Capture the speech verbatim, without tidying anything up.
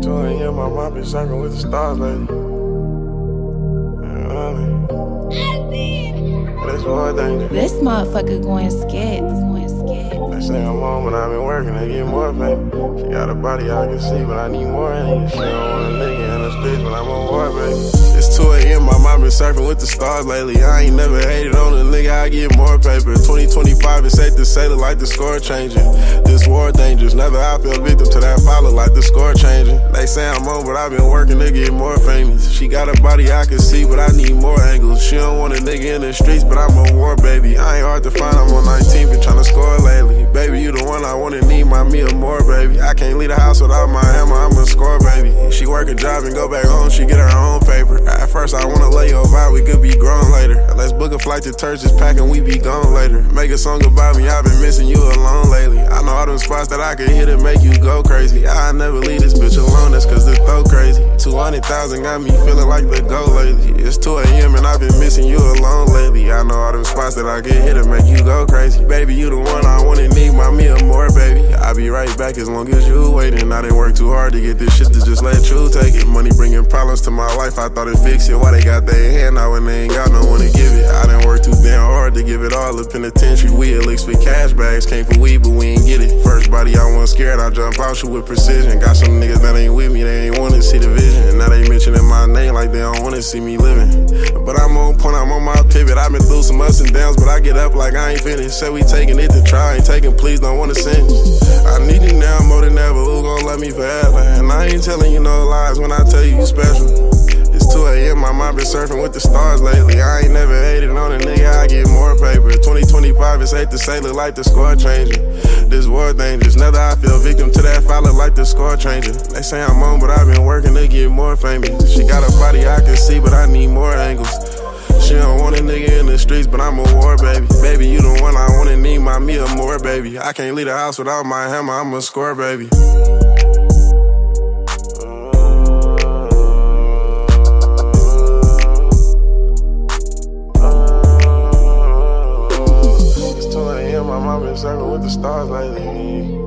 two a m my mom been circling with the stars lately. That's one thing. This motherfucker going skits. Going skits. They say I'm on, but I've been working to get more baby. She got a body I can see, but I need more in it. She don't want a nigga in the streets, but I'm on board, baby. It's two a m my mom been surfing with the stars lately. I ain't never hated on a nigga, I get more paper. twenty twenty-five, it's safe to say that like the score changing. This war dangerous, never I feel victim to that follow like the score changing. They say I'm on, but I've been working to get more famous. She got a body I can see, but I need more angles. She don't want a nigga in the streets, but I'm on war, baby. I ain't hard to find, I'm on nineteen, been tryna score lately. Baby, you the one I wanna need, my meal more, baby. I can't leave the house without my hammer, I'm a score, baby. She work a job and go back home, she get her own paper. At first I wanna lay your vibe, we could be grown later. Let's book a flight to church, just pack and we be gone later. Make a song about me, I've been missing you alone lately. I know all them spots that I can hit to make you go crazy. I never leave this bitch alone, that's cause the throw crazy. two hundred thousand got me feeling like the go lately. It's two a m and I've been missing you alone lately. I know all them spots that I can hit to make you go crazy. Baby, you the one I wanna need, my meal more, baby. I'll be right back as long as you waiting. I didn't work too hard to get this shit to just let you take it. Money bringing problems to my life, I thought it fixed it. Why they got their hand out when they ain't got no one to give it? I didn't work too damn hard to give it all. The penitentiary, we at least for cash bags. Came for weed, but we ain't get it. First body I wasn't scared, I jump out you with precision. Got some niggas that ain't with me, they ain't wanna see the vision. And now they mentioning my name like they don't wanna see me living. But I'm on point, I'm on my pivot. I've been through some ups and downs, but I get up like I ain't finished. Say we taking it to try, ain't taking please, don't wanna sentence. I need you now more than ever, who gon' love me forever? And I ain't telling you no lies when I tell you you special. It's two a m my mom been surfing with the stars lately. I ain't never hated on a nigga, I get more paper. twenty twenty-five, it's safe to say look like the score changing. This war dangerous, never I feel victim to that follow like the score changing. They say I'm on, but I've been working to get more famous. She got a body I can see, but I need more angles. She don't want a nigga in the streets, but I'm a war, baby. Baby, you the one I wanna need, my meal more, baby. I can't leave the house without my hammer, I'm a score, baby. It's two a m my mom been circling with the stars lately.